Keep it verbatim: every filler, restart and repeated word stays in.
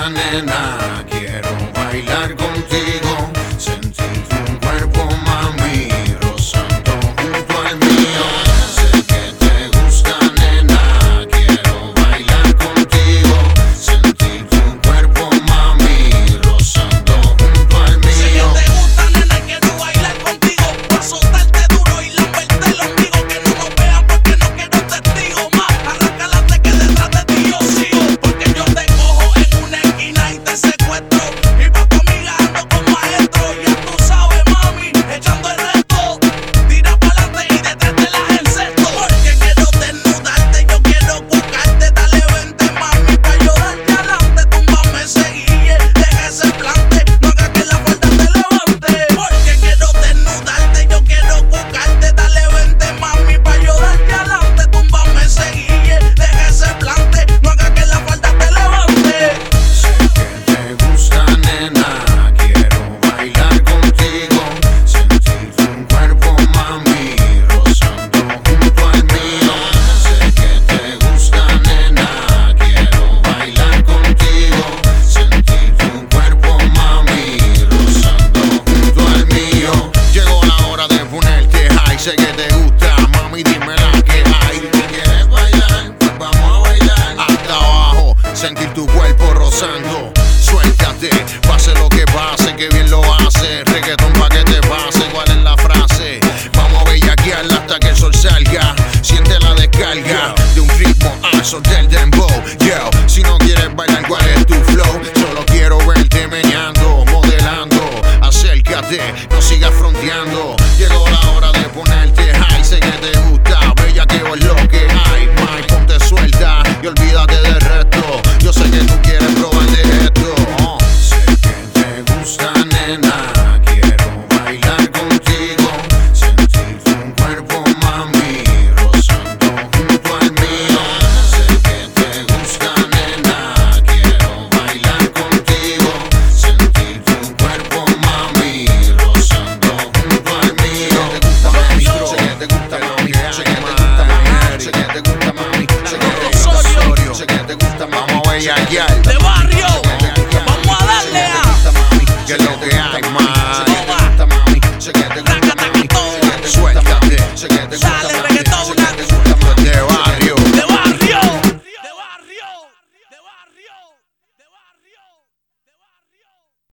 nena, quiero bailar contigo, sentir tu cuerpo, mami, rozando junto al mío. Sé que te gusta, nena, quiero bailar contigo, sentir tu cuerpo, mami, rozando junto al mío. Sé que te gusta, nena, quiero bailar contigo, pa' soltarte duro y lamberte el ombligo. Que no nos vean porque no quiero testigos más. Arráncalate que detrás de ti yo sigo, porque yo te cojo en una esquina y te secuestro. Y pa' tu amiga ando con maestro. Ya tú sabes, mami, echando el resto. Tira pa'lante y detrás te las encesto. Porque quiero desnudarte, yo quiero buscarte. Dale, vente, mami, pa' yo darte adelante. Túmbame ese guille, deja ese plante. No hagas que la falda te levante. Porque quiero desnudarte, yo quiero buscarte. Dale, vente, mami, pa' yo darte adelante. Túmbame ese guille, deja ese plante. No hagas que la falda te levante. Sé que te gusta, nena, quiero bailar contigo, sentir tu cuerpo, mami, rozando junto al mío. Sé que te gusta, nena, quiero bailar contigo, sentir tu cuerpo, mami, rozando junto al mío. Llegó la hora de ponerte high, sé que te gusta, mami, dime la que hay. Si quieres bailar, pues vamos a bailar hasta abajo, sentir tu cuerpo rozando. Suéltate, pase lo que pase, que bien lo hace. Reggaetón pa' que te pase, ¿cuál es la frase? Vamos a bellaquearla hasta que el sol salga. Siente la descarga de un ritmo aso del dembow. Yo, si no quieres bailar, ¿cuál es tu flow? Solo quiero verte meneando, modelando. Acércate, no sigas fronteando. Llegó la hora de ponerte high, sé que te gusta, bellaqueo es lo que hay. Mike, ponte suelta y olvídate del resto. Yo sé que tú quieres probar de esto. Oh. Sé que te gusta, nena, quiero bailar contigo, sentir tu cuerpo, mami, rozando junto al mío. Sé que te gusta, nena, quiero bailar contigo, sentir tu cuerpo, mami, rozando junto al mío. Sé que te gusta, mami, sé que te gusta, mami, sé que te gusta, mami, sé que te gusta, mami, sé que te gusta, mami, vamos a bellaquear. De barrio, vamos a darle a. Que es lo que